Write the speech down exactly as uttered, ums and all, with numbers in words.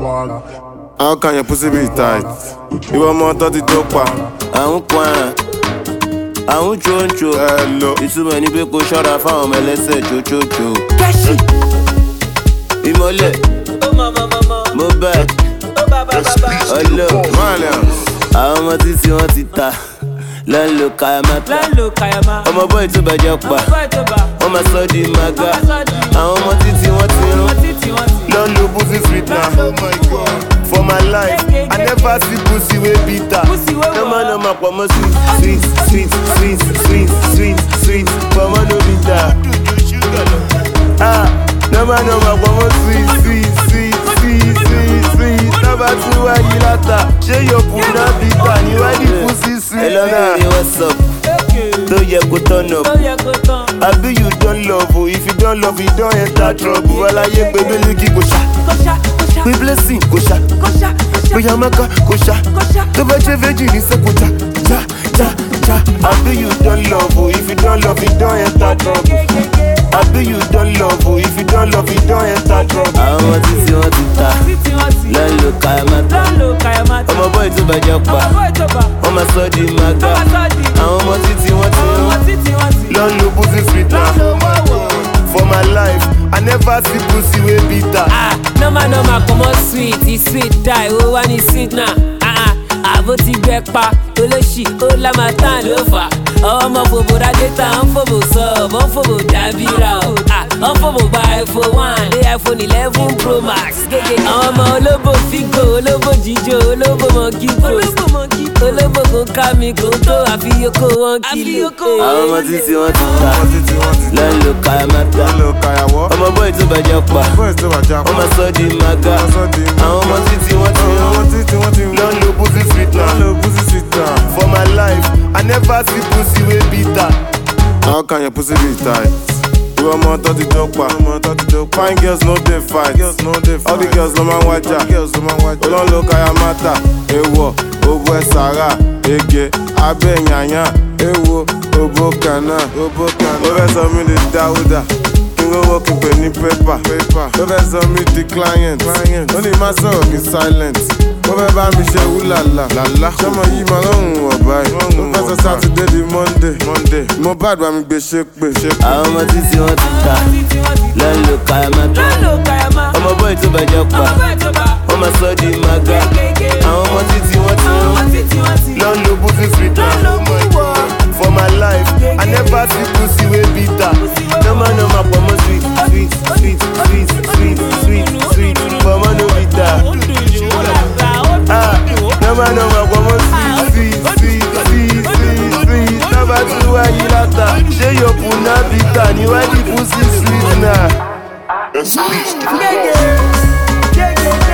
How can your pussy be tight? You want more thirty dopa? I won't quan. I won't choncho. Hello. It's too many people shut up for me. Let's say cho cho cho. Kashi. Imole. Oh mama mama. Mobile. Oh baba baba. Hello. Malians. Àwọn ọmọ títí wọ́n ti ta lọ́nlọ́ kayamata. Lọ́nlọ́ kayama. Ọmọ bọ́ì tó bàjẹ́ pa. Ọmọ bọ́ì tó bà. Wọ́n máa sọ di maga. Àwọn ọmọ títí wọ́n ti rún. Ọmọ títí wọ́n ti. Lolo pussy sweet now. Oh my God. For my life, I never see pussy way bitter. Pussy wey No wọ. man no ma pọ̀ mọ́ sweet sweet sweet sweet sweet sweet pọ̀ mọ́ no bitter. Ah, no man no ma pọ̀ mọ́ sweet sweet sweet sweet sweet sweet. Number two wá yí látà. Ṣé yóò kún náà bitter? Ni wá di pussy sweet Hello náà. baby, what's up? Tó yẹ kó turn up. Ó yẹ kó tán. Abi you don love o, if you don love you don enter trouble. Alaye pe Miliki kò ṣá, Kó ṣá kó ṣá. pe Blessing kò ṣá, Kó ṣá kó ṣá. pe Yamaka kò ṣá. Kó ṣá. Tó bá jẹ́ virgin ní sẹ́ kò já, já, já, já. Abi you don love o, if you don love you don enter trouble. Abi you don love o, if you don love you don enter trouble. Àwọn ọmọ títí wọ́n ti ta Títí wọ́n ti. lọ́nlọ́ kayamata. Lọ́nlọ́ kayama. Ọmọ bọ́ì tó bàjẹ́ pa. Ọmọ bọ́ì tó bà. Wọ́n máa sọ di maga. Wọ́n máa sọ di. Àwọn ọmọ títí wọ́n ti Ọmọ rún. títí wọ́n ti. Lọ́nlọ́ pussy sweet na. Lọ́nlọ́ wọ́wọ́. For my life, I never see pussy wey bitter. Ah, normal normal comot sweet, e sweet die, ó wá ní sweet náà. Ah ah, àbó ti gbẹ pa, olóṣì, ó lámàtán ló fà. Ọmọ fòbò ra data, ń fòbò sub, ń fòbò dábìrà o. Ah, ń fòbò gba iPhone one, dé iPhone eleven Pro Max. Gègé àwọn ọmọ olóbò fígò, olóbò jíjó, olóbò monkey post. Olóbò kò ká mi kò tó, àfi yoko wọn kìlò. Àwọn ọmọ títí wọ́n ti ta lọ́nlọ́ kayamata. Lọ́nlọ́ kayawọ́, Ọmọ bọ́ì tó bàjẹ́ pa. boys tó bá já. Wọ́n máa sọ di maga. Àwọn ọmọ títí wọ́n ti rún. Àwọn títí wọ́n ti rún. Lọ́nlọ́ pussy sweet na. Lọ́nlọ́ pussy sweet na. For my life, I never see pussy wey bitter. How can your pussy be tight? You want more thirty dopa? Fine girls no dey fight. All the girls no man waja. Olóńlò kayamata. Èwọ̀, òbò ẹ̀ sàrà. Ege, abẹ́ yànyà. Èwo, òbò kànáà. Ó fẹ́ sọ mí di Dáúdà. Kí n rówó kí n pè ní pépà. Ó fẹ́ sọ mí di client. Ó ní má sọ̀rọ̀ kí silent. Ó fẹ́ bá mi ṣe wúlàlà. Ṣọ́mọ yìí máa lọ́rùn wọ̀ báyìí. Ó fẹ́ sọ Saturday di Monday. Mo bá àgbà mi gbé ṣépè. Àwọn ọmọ títí wọ́n ti ta lọ́nlọ́ kayamata. Lọ́nlọ́ kayama. Ọmọ bọ́ì tó bàjẹ́ pa. Ọmọ bọ́ì tó bà. Wọ́n máa sọ di maga. Àwọn ọmọ títí wọ́n ti Ọmọ rún. títí wọ́n ti. Lọ́nlọ́ pussy sweet na. Lọ́nlọ́ wọ́wọ́. For my life, I never see pussy wey bitter. No man no ma pọ̀ mọ́ sweet sweet sweet sweet sweet sweet sweet pọ̀ mọ́ no bitter. Ah, no man no ma pọ̀ mọ́ sweet sweet sweet sweet sweet sweet. Number two wá yí látà. Ṣé yóò kún náà bitter? Ni wá di pussy sweet na. Yeah, yeah. Yeah, yeah.